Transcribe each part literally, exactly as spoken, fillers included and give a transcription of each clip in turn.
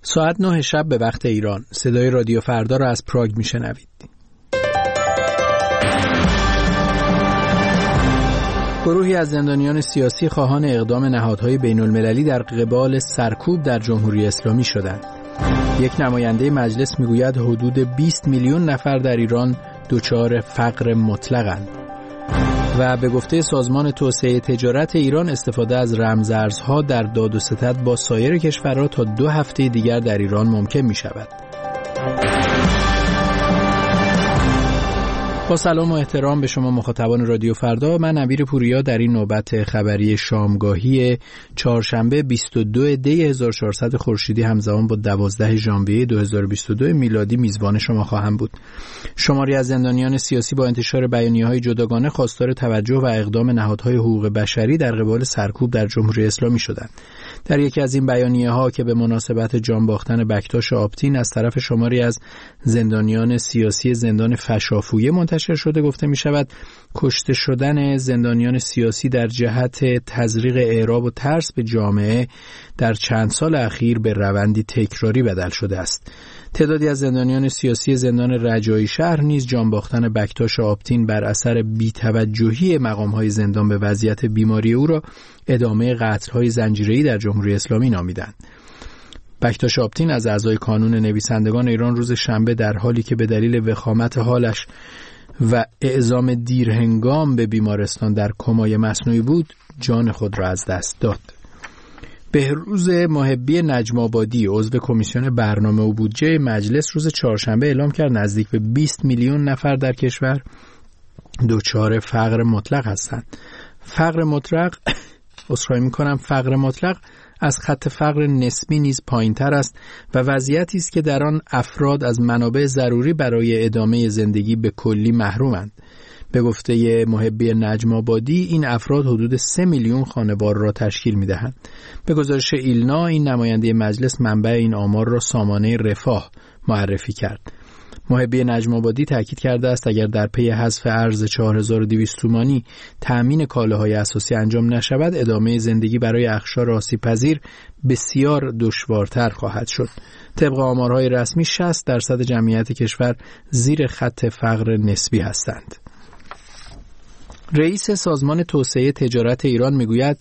ساعت نه شب به وقت ایران صدای رادیو فردا را از پراگ میشنوید. گروهی از زندانیان سیاسی خواهان اقدام نهادهای بین المللی در قبال سرکوب در جمهوری اسلامی شدند. یک نماینده مجلس میگوید حدود بیست میلیون نفر در ایران دچار فقر مطلقند. و به گفته سازمان توسعه تجارت ایران استفاده از رمزارزها در داد و ستد با سایر کشورها تا دو هفته دیگر در ایران ممکن می شود. با سلام و احترام به شما مخاطبان رادیو فردا، من نویر پوریا در این نوبت خبری شامگاهی چهارشنبه بیست و دو دی هزار و چهارصد خورشیدی همزمان با دوازده ژانویه دو هزار و بیست و دو میلادی میزبان شما خواهم بود. شماری از زندانیان سیاسی با انتشار بیانیه‌های جداگانه خواستار توجه و اقدام نهادهای حقوق بشری در قبال سرکوب در جمهوری اسلامی شدند. در یکی از این بیانیه‌ها که به مناسبت جان باختن بکتاش آپتین از طرف شماری از زندانیان سیاسی زندان فشافویه منتشر شده گفته می‌شود کشته شدن زندانیان سیاسی در جهت تزریق اعراب و ترس به جامعه در چند سال اخیر به روندی تکراری بدل شده است. تعدادی از زندانیان سیاسی زندان رجایی شهر نیز جان باختن بکتاش آپتین بر اثر بی‌توجهی مقام‌های زندان به وضعیت بیماری او را ادامه قتل‌های زنجیره‌ای در جمهوری اسلامی نامیدند. بکتاش آپتین از اعضای کانون نویسندگان ایران روز شنبه در حالی که به دلیل وخامت حالش و اعزام دیرهنگام به بیمارستان در کمای مصنوعی بود جان خود را از دست داد. بهروز محبی نجم آبادی عضو کمیسیون برنامه و بودجه مجلس روز چهارشنبه اعلام کرد نزدیک به بیست میلیون نفر در کشور دچار فقر مطلق هستند. فقر مطلق عذرخواهی می‌کنم فقر مطلق از خط فقر نسبی نیز پایین‌تر است و وضعیتی است که در آن افراد از منابع ضروری برای ادامه زندگی به کلی محرومند. به گفته محبی نجم آبادی این افراد حدود سه میلیون خانوار را تشکیل می‌دهند. به گزارش ایلنا این نماینده مجلس منبع این آمار را سامانه رفاه معرفی کرد. محبی نجم آبادی تاکید کرده است اگر در پی حذف ارز چهار هزار و دویست تومانی تأمین کالاهای اساسی انجام نشود ادامه زندگی برای اقشار آسیب‌پذیر بسیار دشوارتر خواهد شد. طبق آمارهای رسمی شصت درصد جمعیت کشور زیر خط فقر نسبی هستند. رئیس سازمان توسعه تجارت ایران میگوید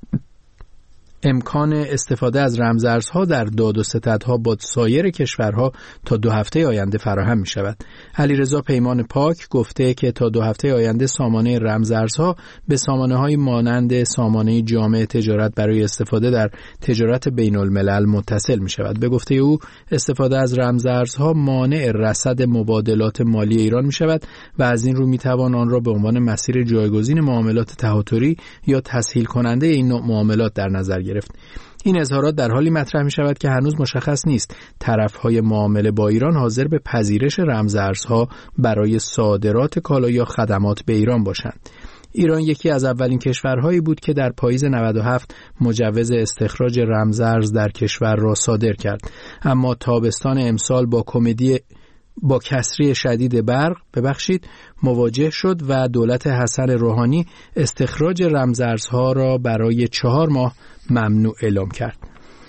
امکان استفاده از رمزارزها در داد و ستدها با سایر کشورها تا دو هفته آینده فراهم می شود. علیرضا پیمان پاک گفته که تا دو هفته آینده سامانه رمزارزها به سامانه‌های مانند سامانه جامع تجارت برای استفاده در تجارت بین الملل متصل می شود. به گفته او استفاده از رمزارزها مانع رصد مبادلات مالی ایران می شود و از این رو می توان آن را به عنوان مسیر جایگزین معاملات تهاتری یا تسهیل کننده این نوع معاملات در نظر گرفت. این اظهارات در حالی مطرح می شود که هنوز مشخص نیست طرفهای معامله با ایران حاضر به پذیرش رمزارزها برای صادرات کالا یا خدمات به ایران باشند. ایران یکی از اولین کشورهایی بود که در پاییز نود و هفت مجوز استخراج رمزارز در کشور را صادر کرد، اما تابستان امسال با کمدی با کسری شدید برق ببخشید مواجه شد و دولت حسن روحانی استخراج رمزارزها را برای چهار ماه ممنوع اعلام کرد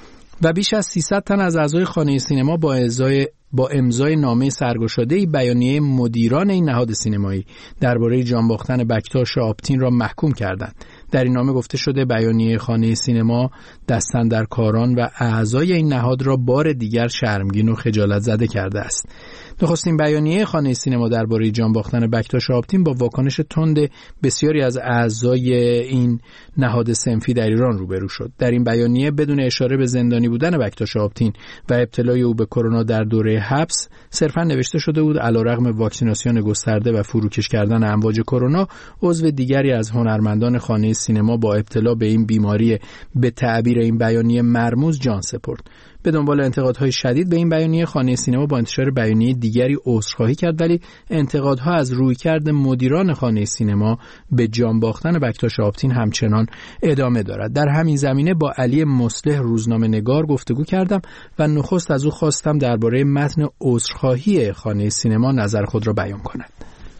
و بیش از سیصد تن از اعضای خانه سینما با امضای با امضای نامه سرگشاده‌ای بیانیه مدیران این نهاد سینمایی درباره جان باختن بکتاش آپتین را محکوم کردند. در این نامه گفته شده بیانیه خانه سینما دستاندرکاران و اعضای این نهاد را بار دیگر شرمگین و خجالت زده کرده است. نخستین بیانیه خانه سینما درباره جان باختن بکتاش آپتین با واکنش تند بسیاری از اعضای این نهاد صنفی در ایران روبرو شد. در این بیانیه بدون اشاره به زندانی بودن بکتاش آپتین و ابتلای او به کرونا در دوره حبس صرفا نوشته شده بود علیرغم واکسیناسیون گسترده و فروکش کردن امواج کرونا عضو دیگری از هنرمندان خانه سینما با ابتلا به این بیماری به تعبیر این بیانیه مرموز جان سپرد. به دنبال انتقادهای شدید به این بیانیه خانه سینما با انتشار بیانیه دیگری عذرخواهی کرد، ولی انتقادها از رویکرد مدیران خانه سینما به جان باختن بکتاش آپتین همچنان ادامه دارد. در همین زمینه با علی مصلح روزنامه‌نگار گفتگو کردم و نخست از او خواستم درباره متن عذرخواهی خانه سینما نظر خود را بیان کند.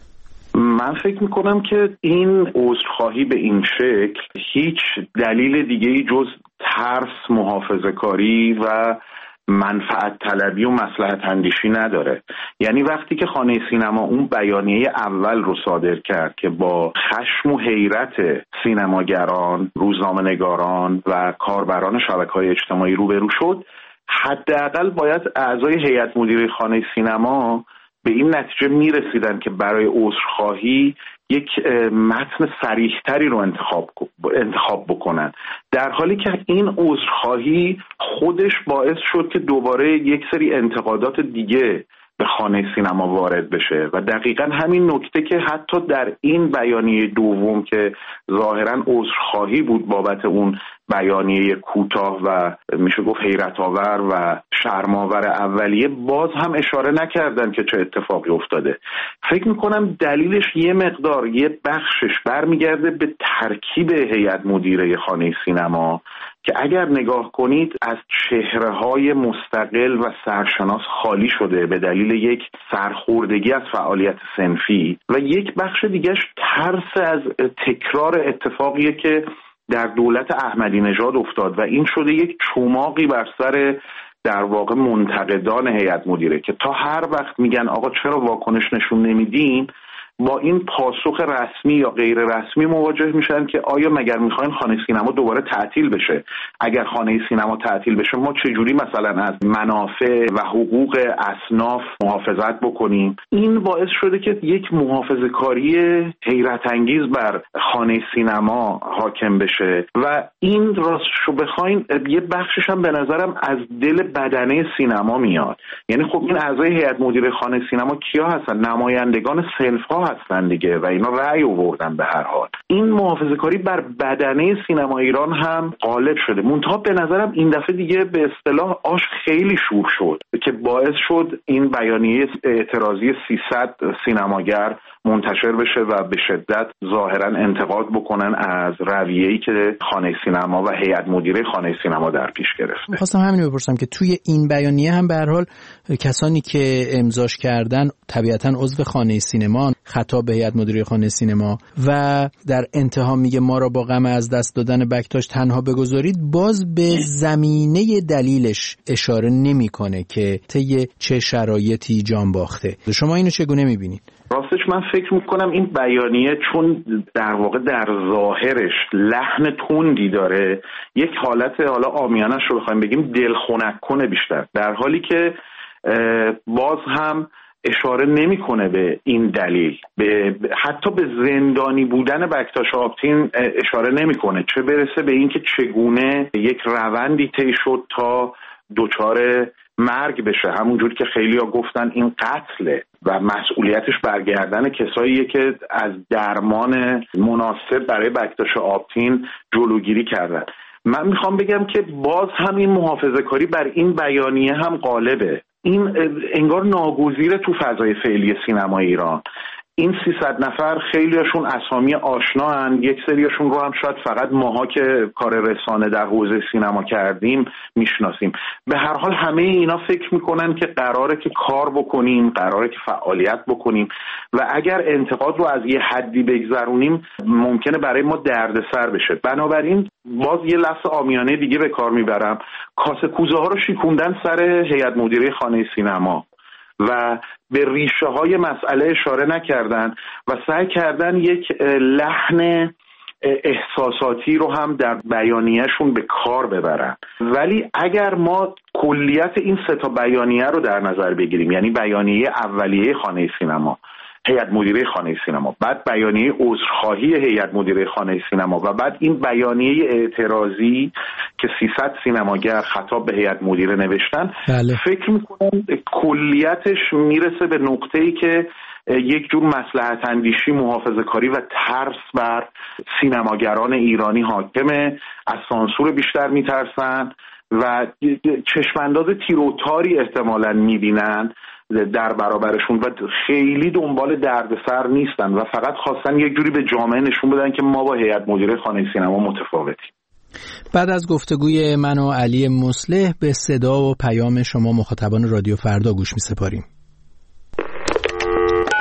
من فکر میکنم که این عذرخواهی به این شکل هیچ دلیل دیگه‌ای جز ترس، محافظه‌کاری و منفعت طلبی و مصلحت اندیشی نداره. یعنی وقتی که خانه سینما اون بیانیه اول رو صادر کرد که با خشم و حیرت سینماگران، روزنامه‌نگاران و کاربران شبکه‌های اجتماعی روبرو شد، حداقل باید اعضای هیئت مدیره خانه سینما به این نتیجه میرسیدن که برای عذرخواهی یک متن صریح‌تری رو انتخاب انتخاب بکنن، در حالی که این عذرخواهی خودش باعث شد که دوباره یک سری انتقادات دیگه به خانه سینما وارد بشه و دقیقاً همین نکته که حتی در این بیانیه دوم که ظاهراً عذرخواهی بود بابت اون بیانیه کوتاه و میشه گفت حیرت آور و شرم‌آور اولیه، باز هم اشاره نکردن که چه اتفاقی افتاده. فکر میکنم دلیلش یه مقدار یه بخشش برمیگرده به ترکیب هیئت مدیره خانه سینما که اگر نگاه کنید از چهره‌های مستقل و سرشناس خالی شده به دلیل یک سرخوردگی از فعالیت صنفی و یک بخش دیگهش ترس از تکرار اتفاقیه که در دولت احمدی نژاد افتاد و این شده یک چماقی بر سر در واقع منتقدان هیئت مدیره که تا هر وقت میگن آقا چرا واکنش نشون نمیدین، با این پاسخ رسمی یا غیر رسمی مواجه میشن که آیا مگر میخواین خانه سینما دوباره تعطیل بشه؟ اگر خانه سینما تعطیل بشه ما چجوری مثلا از منافع و حقوق اصناف محافظت بکنیم؟ این باعث شده که یک محافظه‌کاری حیرت انگیز بر خانه سینما حاکم بشه و این راستشو بخواین یه بخشش هم به نظرم از دل بدنه سینما میاد. یعنی خب این اعضای هیئت مدیره خانه سینما کیا هستن؟ نمایندگان صنف‌ها هستن دیگه و اینا رأی آوردن. به هر حال این محافظه‌کاری بر بدنه سینما ایران هم غالب شده. منتها به نظرم این دفعه دیگه به اصطلاح آش خیلی شور شد که باعث شد این بیانیه اعتراضی سیصد سینماگر منتشر بشه و به شدت ظاهرا انتقاد بکنن از رویه‌ای که خانه سینما و هیئت مدیره خانه سینما در پیش گرفته. خواستم همین رو بپرسم که توی این بیانیه هم به هر حال کسانی که امضاش کردن طبیعتاً عضو خانه سینما، خطاب به هیئت مدیره خانه سینما و در انتها میگه ما را با غم از دست دادن بکتاش تنها بگذارید، باز به زمینه دلیلش اشاره نمیکنه که طی چه شرایطی جان باخته. شما اینو چگونه میبینید؟ راستش من فکر میکنم این بیانیه چون در واقع در ظاهرش لحن تندی داره، یک حالت حالا عامیانش رو بخوایم بگیم دلخنک کنه بیشتر، در حالی که باز هم اشاره نمیکنه به این دلیل، به حتی به زندانی بودن بکتاش آبتین اشاره نمیکنه، چه برسه به این که چگونه یک روندی طی شد تا دچار مرگ بشه. همونجور که خیلی‌ها گفتن این قتله و مسئولیتش برگردن کساییه که از درمان مناسب برای بکتاش آبتین جلوگیری کردن. من میخوام بگم که باز هم این محافظه‌کاری بر این بیانیه هم غالبه. این انگار ناگزیره تو فضای فعلی سینما ایران. این سیصد نفر خیلیاشون اسامی آشنا هن، یک سریاشون رو هم شاید فقط ماها که کار رسانه در حوزه سینما کردیم میشناسیم. به هر حال همه اینا فکر میکنن که قراره که کار بکنیم، قراره که فعالیت بکنیم و اگر انتقاد رو از یه حدی بگذرونیم ممکنه برای ما دردسر بشه. بنابراین باز یه لفظ عامیانه دیگه به کار میبرم، کاسه کوزه ها رو شیکوندن سر هیئت مدیره خانه سینما و به ریشه های مسئله اشاره نکردن و سعی کردن یک لحن احساساتی رو هم در بیانیه‌شون به کار ببرن. ولی اگر ما کلیت این سه تا بیانیه رو در نظر بگیریم، یعنی بیانیه اولیه خانه سینما، هیئت مدیره خانه سینما، بعد بیانیه عذرخواهی هیئت مدیره خانه سینما و بعد این بیانیه اعتراضی که سیصد سینماگر خطاب به هیئت مدیره نوشتن، بله. فکر میکنم کلیتش میرسه به نقطه‌ای که یک جور مصلحت اندیشی، محافظه‌کاری و ترس بر سینماگران ایرانی حاکمه، از سانسور بیشتر میترسن و چشمانداز تیروتاری احتمالاً میبینن در برابرشون و خیلی دنبال دردسر نیستن و فقط خواستن یک جوری به جامعه نشون بدن که ما با هیئت مدیره خانه سینما متفاوتیم. بعد از گفتگوی من و علی مصلح به صدا و پیام شما مخاطبان رادیو فردا گوش می‌سپاریم.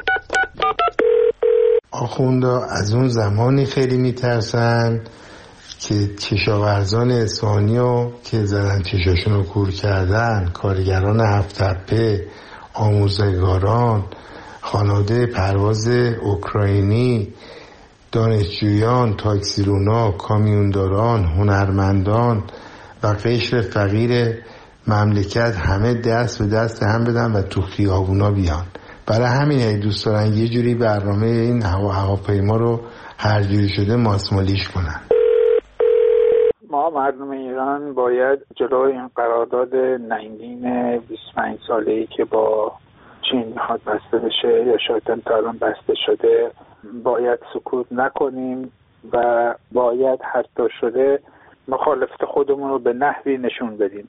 آخوندا از اون زمانی خیلی میترسن که کشاورزان اصفهانی رو که زدن چشاشون رو کور کردن، کارگران هفت تپه، آموزگاران، خانواده پرواز اوکراینی، دانشجویان، تاکسیرونا، کامیونداران، هنرمندان و قشر فقیر مملکت همه دست به دست هم بدن و تو خیابونا بیان. برای همین دوست دارن یه جوری برنامه این هوا هواپیما رو هر جوری شده ماسمالیش کنن. ما مردم ایران باید جلوی این قرارداد ننگین بیست و پنج ساله‌ای که با چین میخواد بسته بشه یا شاید تا الان بسته شده باید سکوت نکنیم و باید حتی شده مخالفت خودمون رو به نحوی نشون بدیم.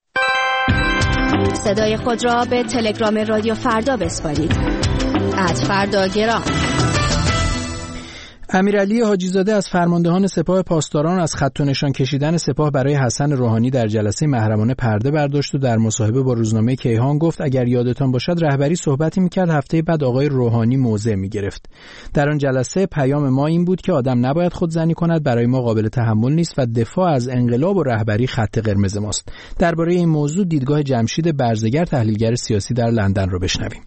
صدای خود را به تلگرام رادیو فردا بسپارید. ات فردا گرام. امیرعلی حاجی زاده از فرماندهان سپاه پاسداران از خط و نشان کشیدن سپاه برای حسن روحانی در جلسه محرمانه پرده برداشت و در مصاحبه با روزنامه کیهان گفت اگر یادتان باشد رهبری صحبتی میکرد هفته بعد آقای روحانی موضع میگرفت. در آن جلسه پیام ما این بود که آدم نباید خودزنی کند، برای ما قابل تحمل نیست و دفاع از انقلاب و رهبری خط قرمز ماست. درباره این موضوع دیدگاه جمشید برزگر تحلیلگر سیاسی در لندن رو بشنویم.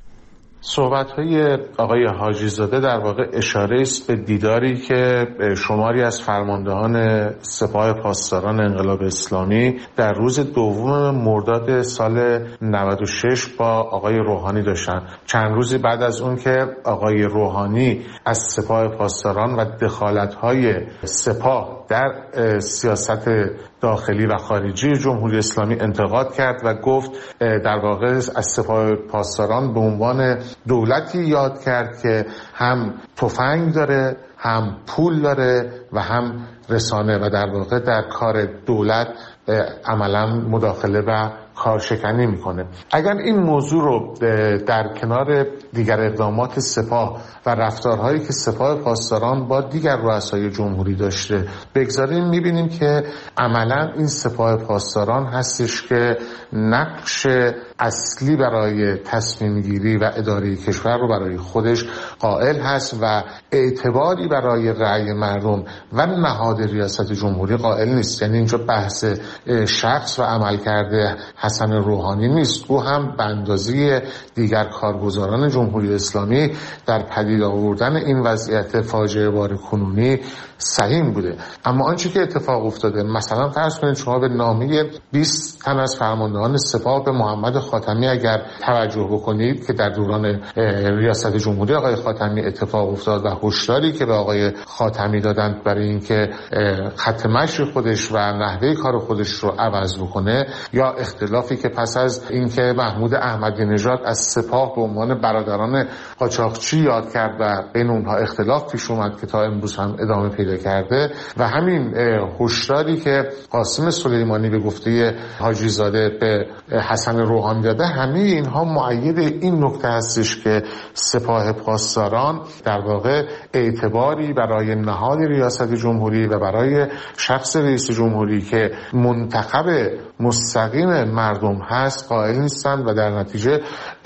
صحبت‌های آقای حاجی زاده در واقع اشاره است به دیداری که شماری از فرماندهان سپاه پاسداران انقلاب اسلامی در روز دوم مرداد سال نود و شش با آقای روحانی داشتن. چند روزی بعد از اون که آقای روحانی از سپاه پاسداران و دخالت‌های سپاه در سیاست داخلی و خارجی جمهوری اسلامی انتقاد کرد و گفت در واقع از سپاه پاسداران به عنوان دولتی یاد کرد که هم تفنگ داره، هم پول داره و هم رسانه و در واقع در کار دولت عملا مداخله و کارشکنی میکنه. اگر این موضوع رو در کنار دیگر اقدامات سپاه و رفتارهایی که سپاه پاسداران با دیگر رؤسای جمهوری داشته بگذاریم، میبینیم که عملا این سپاه پاسداران هستش که نقش اصلی برای تصمیم گیری و اداره کشور رو برای خودش قائل هست و اعتباری برای رأی مردم و نهاد ریاست جمهوری قائل نیست. یعنی اینجا بحث شخص و عملکرد حسن روحانی نیست، او هم به اندازه دیگر کارگزاران جمهوری اسلامی در پدید آوردن این وضعیت فاجعه بار کنونی سهیم بوده. اما آنچه که اتفاق افتاده، مثلا فرض کنید شما به نامه بیست تن از فرماندهان سپاه به محمد خاتمی اگر توجه بکنید که در دوران ریاست جمهوری آقای خاتمی اتفاق افتاد و هشداری که به آقای خاتمی دادند برای اینکه خط مشی خودش و نحوه کار خودش رو عوض بکنه، یا اختلافی که پس از اینکه محمود احمدی نژاد از سپاه به عنوان برادران قاچاقچی یاد کرد و بین اونها اختلاف پیش اومد که تا امروز هم ادامه پیدا کرده، و همین هشداری که قاسم سلیمانی به گفته حاجی زاده به حسن روحانی داده، همه اینها مؤید این نکته هستش که سپاه پاسداران در واقع اعتباری برای نهاد ریاست جمهوری و برای شخص رئیس جمهوری که منتخب مستقیم مردم هست قائل نیستند و در نتیجه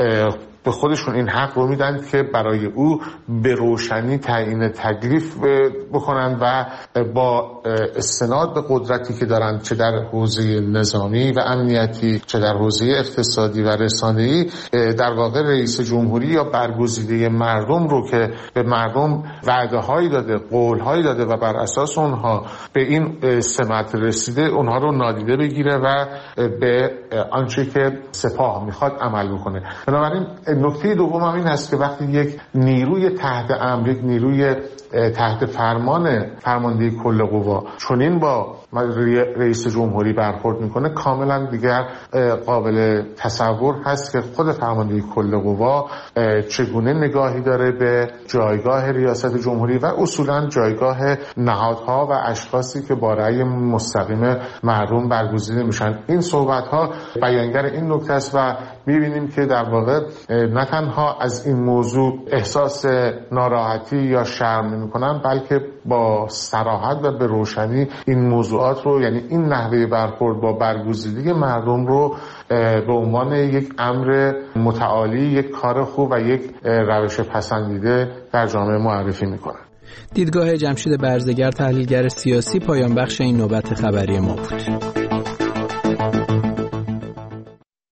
به خودشون این حق رو میدن که برای او به روشنی تعیین تکلیف بکنن و با استناد به قدرتی که دارن، چه در حوزه نظامی و امنیتی، چه در حوزه اقتصادی و رسانه‌ای، در واقع رئیس جمهوری یا برگزیده مردم رو که به مردم وعده هایی داده، قول هایی داده و بر اساس اونها به این سمت رسیده، اونها رو نادیده بگیره و به آنچه که سپاه میخواد عمل بکنه. بنابراین نکته دوم هم این هست که وقتی یک نیروی تحت امر، یک نیروی تحت فرمان فرماندهی کل قوا چنین با رئیس جمهوری برخورد میکنه، کاملا دیگر قابل تصور هست که خود فرماندهی کل قوا چگونه نگاهی داره به جایگاه ریاست جمهوری و اصولا جایگاه نهادها و اشخاصی که با رأی مستقیم مردم برگزیده میشن. این صحبت ها بیانگر این نکته است و میبینیم که در واقع نه تنها از این موضوع احساس ناراحتی یا شرم نمی‌کنن، بلکه با صراحت و به روشنی این موضوعات رو، یعنی این نحوه برخورد با برگزیدگی مردم رو به عنوان یک امر متعالی، یک کار خوب و یک روش پسندیده در جامعه معرفی می‌کنن. دیدگاه جمشید برزگر، تحلیلگر سیاسی، پایان بخش این نوبت خبری ما بود.